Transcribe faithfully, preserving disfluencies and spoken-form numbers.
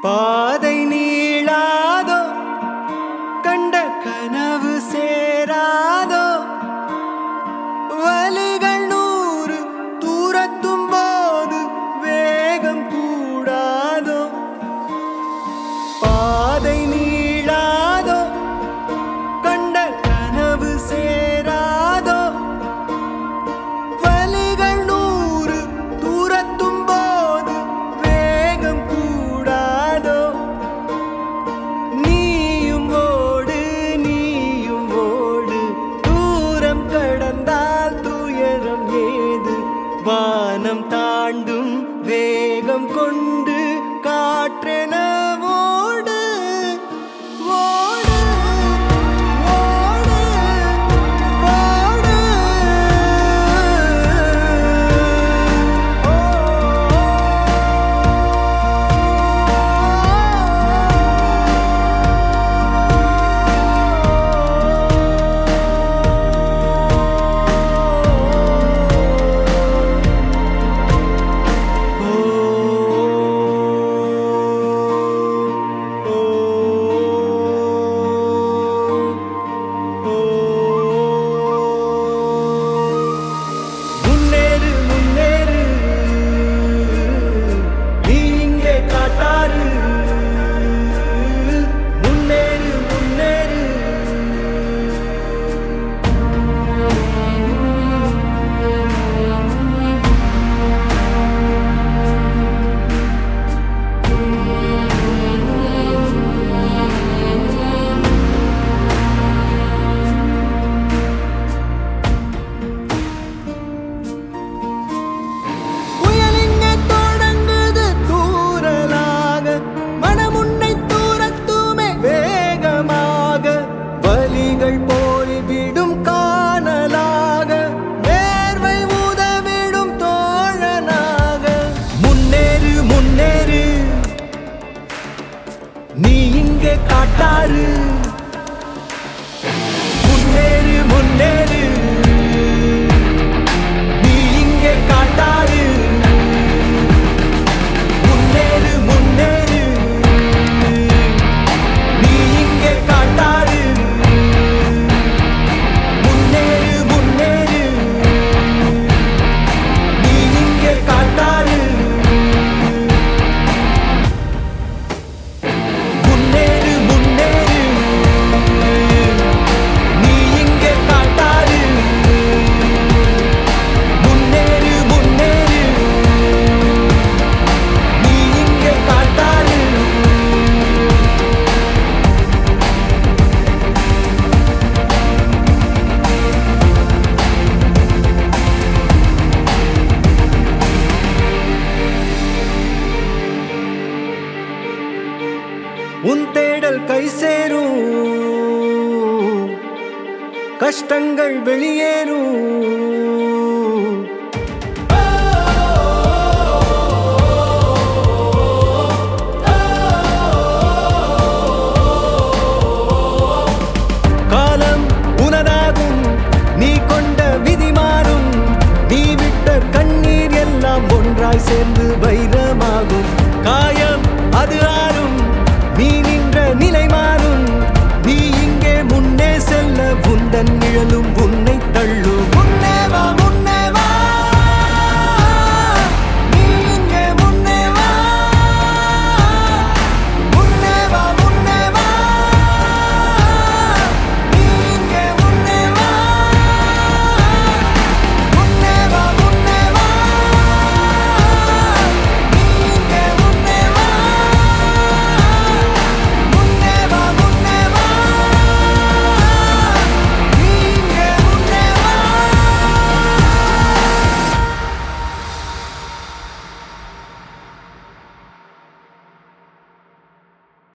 பாதை நீளாதோ கண்ட கனவு சேராதோ வலிகள் நூறு தூரத்தும் போது வேகம் கூடாதோ பாதை நீளாதோ கண்ட கனவு சேராதோ வலிகள் நூறு தூரத்தும் போது வேகம் கூடாதோ நீயும் ஓடு நீயும் ஓடு தூரம் கடந்தால் துயரம் ஏது வானம் தாண்டும் வேகம் கொண்டு காற்றென ஓடு ஓடு ஓடு ஓடு முன்னேறு முன்னேறு நீ இங்கே காட்டாரு முன்னேறு முன்னேறு புயலிங்கே தொடங்குது தூறலாக மனமுன்னை தூரத்துமே வேகமாக வலிகள் போய்விடும் காணலாக வேர்வை உதவிடும் தோழனாக முன்னேறு முன்னேறு நீ இங்கே காட்டாரு முன்னேறு முன்னேறு நீ இங்கே காட்டாரு முன்னேறு முன்னேறு நீ இங்கே காட்டாரு முன்னேறு முன்னேறு நீ இங்கே காட்டாரு முன்னேறு முன்னேறு நீ இங்கே காட்டாரு முன்னேறு முன்னேறு நீ இங்கே காட்டாரு உன் தேடல் கை சேரும் கஷ்டங்கள் வெளியேறும்